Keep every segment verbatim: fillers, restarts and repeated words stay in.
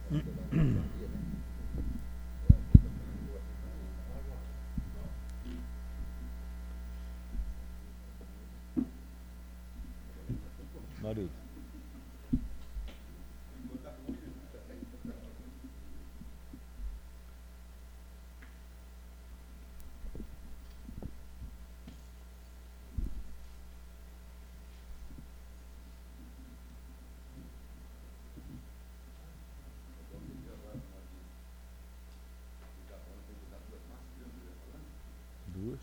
Marido. Duas.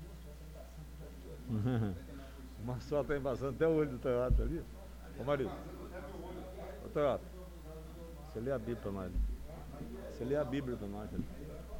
Uma só está embaçando até o olho do Toyota ali. Ô marido. Ô Toyota. Você lê a Bíblia para nós. Você lê a Bíblia para nós. Ali.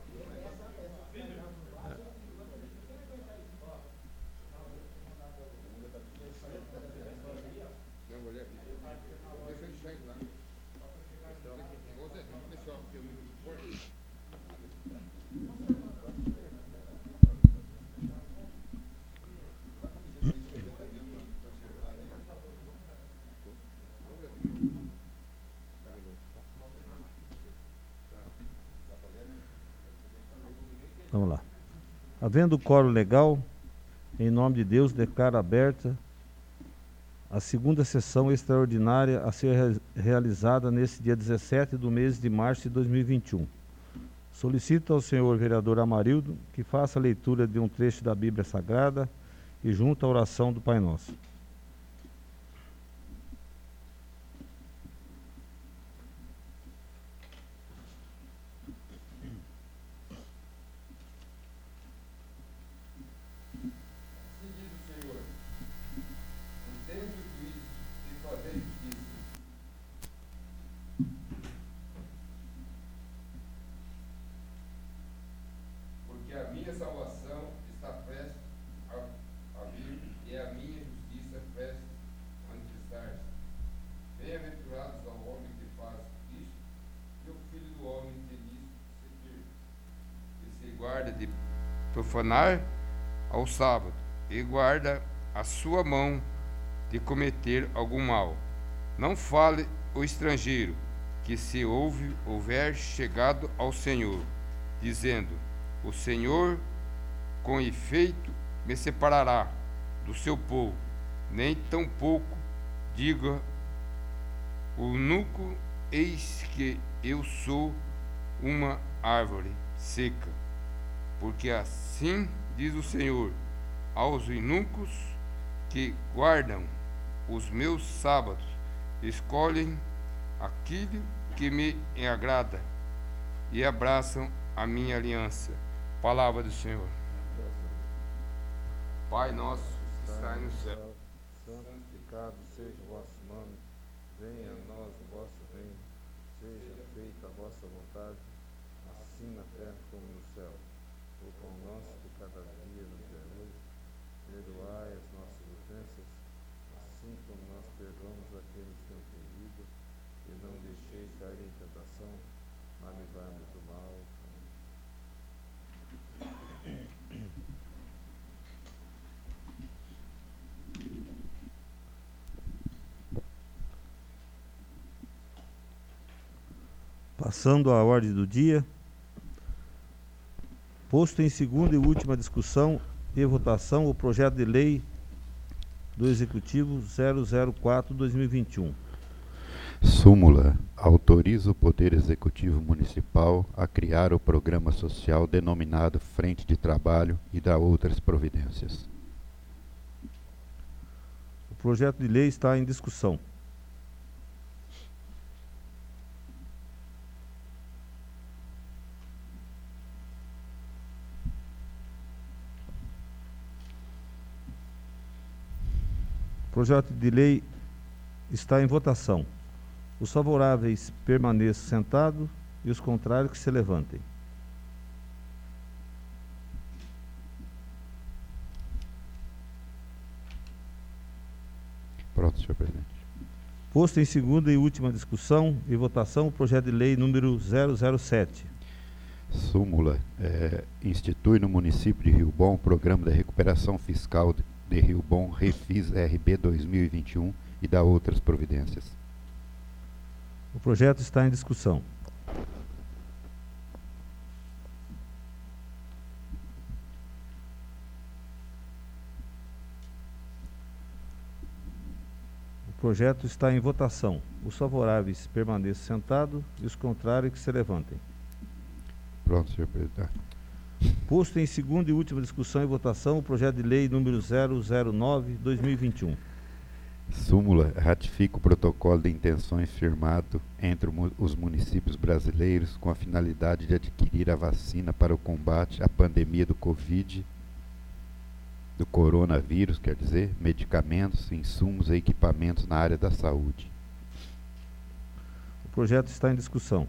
Vamos lá. Havendo quórum legal, em nome de Deus, declaro aberta a segunda sessão extraordinária a ser re realizada nesse dia dezessete do mês de março de dois mil e vinte e um. Solicito ao senhor vereador Amarildo que faça a leitura de um trecho da Bíblia Sagrada e junto à oração do Pai Nosso. De profanar ao sábado e guarda a sua mão de cometer algum mal. Não fale o estrangeiro que se ouve houver chegado ao Senhor, dizendo: o Senhor com efeito me separará do seu povo, nem tampouco diga o nuco, eis que eu sou uma árvore seca. Porque assim diz o Senhor aos eunucos que guardam os meus sábados, escolhem aquilo que me agrada e abraçam a minha aliança. Palavra do Senhor. Pai nosso que está no céu, santificado seja o vosso nome, venha a nós o vosso reino, seja feita a vossa vontade, assim na terra como no céu. O pão nosso de cada dia nos dê hoje, perdoai as nossas ofensas, assim como nós perdoamos aqueles que nos têm ofendido, e não deixeis cair em tentação, mas livrai-nos do mal. Passando à ordem do dia, posto em segunda e última discussão e votação o projeto de lei do Executivo zero zero quatro barra dois mil e vinte e um. Súmula. Autoriza o Poder Executivo Municipal a criar o programa social denominado Frente de Trabalho e dá outras providências. O projeto de lei está em discussão. O projeto de lei está em votação. Os favoráveis permaneçam sentados e os contrários que se levantem. Pronto, senhor presidente. Posto em segunda e última discussão e votação o projeto de lei número zero zero sete. Súmula. É, institui no município de Rio Bom o Programa de Recuperação Fiscal de, de Rio Bom, Refis R B dois mil e vinte e um, e dá outras providências. O projeto está em discussão. projeto está em votação. Os favoráveis permaneçam sentados e os contrários que se levantem. Pronto, senhor presidente. Posto em segunda e última discussão e votação o projeto de lei número zero zero nove barra dois mil e vinte e um. Súmula ratifica o protocolo de intenções firmado entre os municípios brasileiros com a finalidade de adquirir a vacina para o combate à pandemia do Covid, do coronavírus, quer dizer, medicamentos, insumos e equipamentos na área da saúde. O projeto está em discussão.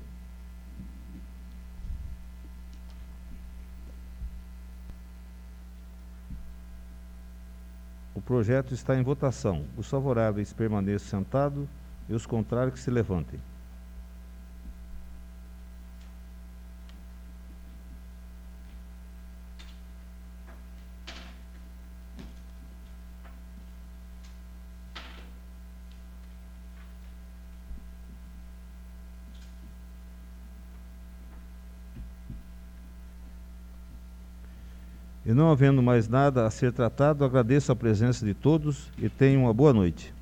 O projeto está em votação. Os favoráveis permaneçam sentados e os contrários que se levantem. E não havendo mais nada a ser tratado, agradeço a presença de todos e tenham uma boa noite.